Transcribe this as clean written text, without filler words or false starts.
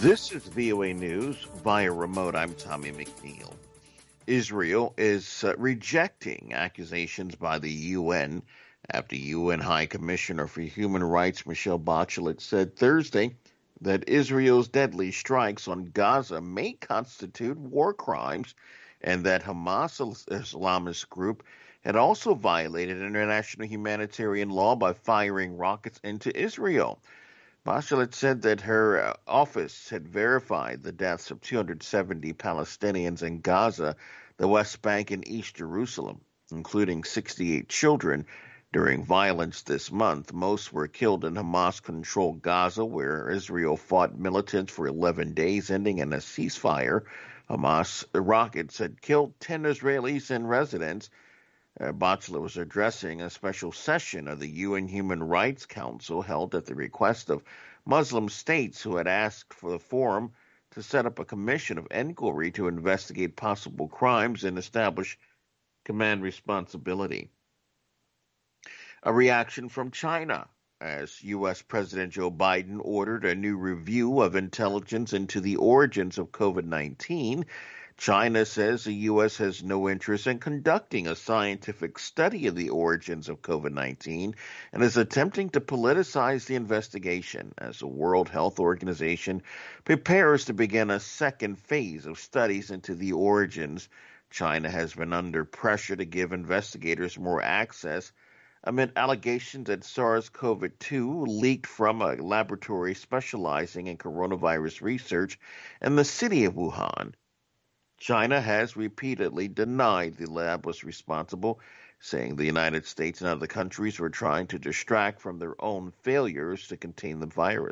This is VOA News via remote. I'm Tommy McNeil. Israel is rejecting accusations by the UN after UN High Commissioner for Human Rights Michelle Bachelet said Thursday that Israel's deadly strikes on Gaza may constitute war crimes and that Hamas Islamist group had also violated international humanitarian law by firing rockets into Israel. Bachelet said that her office had verified the deaths of 270 Palestinians in Gaza, the West Bank, and East Jerusalem, including 68 children, during violence this month. Most were killed in Hamas-controlled Gaza, where Israel fought militants for 11 days, ending in a ceasefire. Hamas rockets had killed 10 Israelis and residents. Bachelet was addressing a special session of the UN Human Rights Council held at the request of Muslim states who had asked for the forum to set up a commission of inquiry to investigate possible crimes and establish command responsibility. A reaction from China as U.S. President Joe Biden ordered a new review of intelligence into the origins of COVID-19. China says the U.S. has no interest in conducting a scientific study of the origins of COVID-19 and is attempting to politicize the investigation as the World Health Organization prepares to begin a second phase of studies into the origins. China has been under pressure to give investigators more access amid allegations that SARS-CoV-2 leaked from a laboratory specializing in coronavirus research in the city of Wuhan. China has repeatedly denied the lab was responsible, saying the United States and other countries were trying to distract from their own failures to contain the virus.